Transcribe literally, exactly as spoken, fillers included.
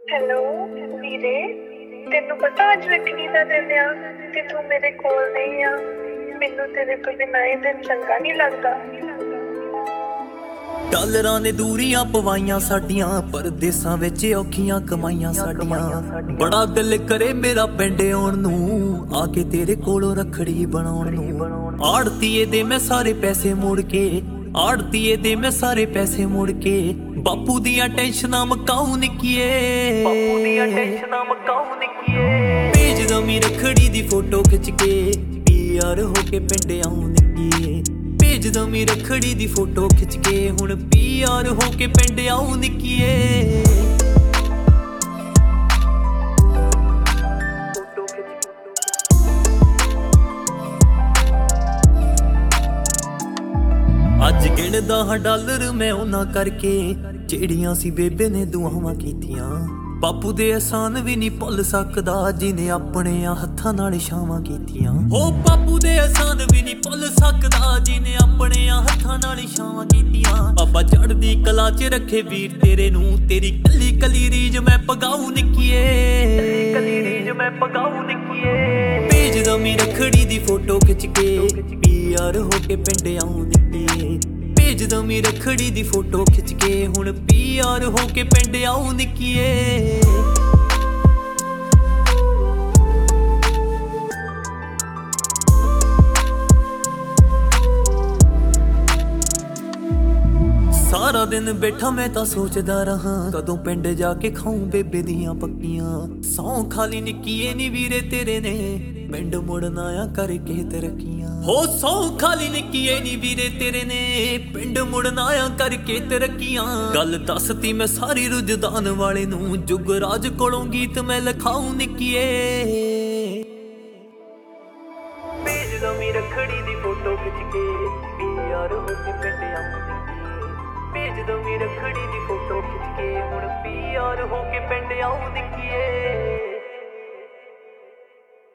Hello ਵੀਰੇ, ਤੈਨੂੰ ਪਤਾ ਅੱਜ ਰੱਖੜੀ ਦਾ ਦਿਨ ਆ ਤੇ ਤੂੰ ਮੇਰੇ ਕੋਲ ਨਹੀਂ ਆ। ਮੈਨੂੰ ਤੇਰੇ ਤੋਂ ਬਿਨਾਂ ਇਹ ਦਿਨ ਚੰਗਾ ਨਹੀਂ ਲੱਗਦਾ। ਡਾਲਰਾਂ ਨੇ ਦੂਰੀਆਂ ਪਵਾਈਆਂ ਸਾਡੀਆਂ, ਪਰਦੇਸਾਂ ਵਿੱਚ ਔਖੀਆਂ ਕਮਾਈਆਂ ਸਾਡੀਆਂ। ਬੜਾ ਦਿਲ ਕਰੇ ਮੇਰਾ ਪਿੰਡ ਆਉਣ ਨੂੰ, ਆ ਕੇ ਤੇਰੇ ਕੋਲੋਂ ਰੱਖੜੀ ਬਣਾਉਣ ਨੂੰ। ਆੜਤੀਏ ਦੇ ਮੈਂ ਸਾਰੇ ਪੈਸੇ ਮੋੜ ਕੇ, ਆੜਤੀਏ ਦੇ ਮੈਂ ਸਾਰੇ ਪੈਸੇ ਮੋੜ ਕੇ, ਬਾਪੂ ਦੀਆਂ ਟੈਨਸ਼ਨਾਂ ਮਕਾਉ ਨਿੱਕੀਏ, ਬਾਪੂ ਦੀਆਂ ਟੈਨਸ਼ਨਾਂ ਮਕਾਉ ਨਿੱਕੀਏ। ਭੇਜ ਦਮੀ ਰੱਖੜੀ ਦੀ ਫੋਟੋ ਖਿੱਚ ਕੇ, ਪੀਆਰ ਹੋ ਕੇ ਪਿੰਡ ਆਉ ਨਿੱਕੀਏ। ਭੇਜ ਦਮੀ ਰੱਖੜੀ ਦੀ ਫੋਟੋ ਖਿੱਚ ਕੇ, ਹੁਣ ਪੀਆਰ ਹੋ ਕੇ ਪਿੰਡ ਆਉ ਨਿੱਕੀਏ। ਅੱਜ ਗਿਣਦਾ ਹਾਂ ਡਾਲਰ ਮੈਂ ਉਹਨਾਂ ਕਰਕੇ, ਜਿਹੜੀਆਂ ਸੀ ਬੇਬੇ ਨੇ ਦੁਆਵਾਂ ਕੀਤੀਆਂ। ਬਾਪੂ ਦੇ ਅਹਿਸਾਨ ਵੀ ਨਹੀਂ ਭੁੱਲ ਸਕਦਾ, ਜਿਹਨੇ ਆਪਣੇ ਆ ਹੱਥਾਂ ਨਾਲ ਛਾਵਾਂ ਕੀਤੀਆਂ। ਹੋ ਬਾਪੂ ਦੇ ਅਹਿਸਾਨ ਵੀ ਨਹੀਂ ਭੁੱਲ ਸਕਦਾ, ਜਿਹਨੇ ਆਪਣੇ ਆ ਹੱਥਾਂ ਨਾਲ ਛਾਵਾਂ ਕੀਤੀਆਂ। ਬਾਬਾ ਚੜ੍ਹਦੀ ਕਲਾ 'ਚ ਰੱਖੇ ਵੀਰ ਤੇਰੇ ਨੂੰ, ਤੇਰੀ ਕੱਲੀ ਕੱਲੀ ਰੀਝ ਮੈਂ ਪਗਾਉ ਨਿੱਕੀਏ, ਕੱਲੀ ਕੱਲੀ ਰੀਝ ਮੈਂ ਪਗਾਉ ਨਿੱਕੀਏ। ਭੇਜ ਦਮੀ ਰੱਖੜੀ ਦੀ ਫੋਟੋ ਖਿੱਚ ਕੇ, ਪੀਆਰ ਹੋ ਕੇ ਪਿੰਡ ਆਉ ਨਿੱਕੀਏ। ਭੇਜ ਦਮੀ ਰੱਖੜੀ ਦੀ ਫੋਟੋ ਖਿੱਚ ਕੇ, ਹੁਣ ਪੀਆਰ ਹੋ ਕੇ ਪਿੰਡ ਆਉ ਨਿੱਕੀਏ। ਸਾਰਾ ਦਿਨ ਬੈਠਾ ਮੈਂ ਤਾਂ ਸੋਚਦਾ ਰਹਾ, ਕਦੋਂ ਪਿੰਡ ਜਾ ਕੇ ਖਾਉ ਬੇਬੇ ਦੀਆਂ ਪੱਕੀਆਂ। ਸੌਂ ਖਾਲੀ ਨਿੱਕੀਏ ਨੀ ਵੀਰੇ ਤੇਰੇ ਨੇ, ਪਿੰਡ ਮੁੜਨਾ ਆ ਕਰਕੇ ਤਰੱਕੀਆਂ। ਹੋ ਸੌਂ ਖਾਲੀ ਨਿੱਕੀਏ ਨੀ ਵੀਰੇ ਤੇਰੇ ਨੇ, ਪਿੰਡ ਮੁੜਨਾ ਆ ਕਰਕੇ ਤਰੱਕੀਆਂ। ਗੱਲ ਦੱਸਤੀ ਮੈਂ ਸਾਰੀ ਰੁਜਦਾਨ ਵਾਲੇ ਨੂੰ, ਜੁਗਰਾਜ ਕੋਲੋਂ ਗੀਤ ਮੈਂ ਲਿਖਾਉ ਨਿੱਕੀਏ। ਭੇਜ ਦਮੀ ਰੱਖੜੀ ਦੀ ਫੋਟੋ ਖਿੱਚ ਕੇ, ਪੀਆਰ ਹੋ ਕੇ ਪਿੰਡ ਆਉ। ਭੇਜ ਦਮੀ ਰੱਖੜੀ ਦੀ ਫੋਟੋ ਖਿੱਚ ਕੇ, ਹੁਣ ਪੀਆਰ ਹੋ ਕੇ ਪਿੰਡ ਆਉ ਨਿੱਕੀਏ।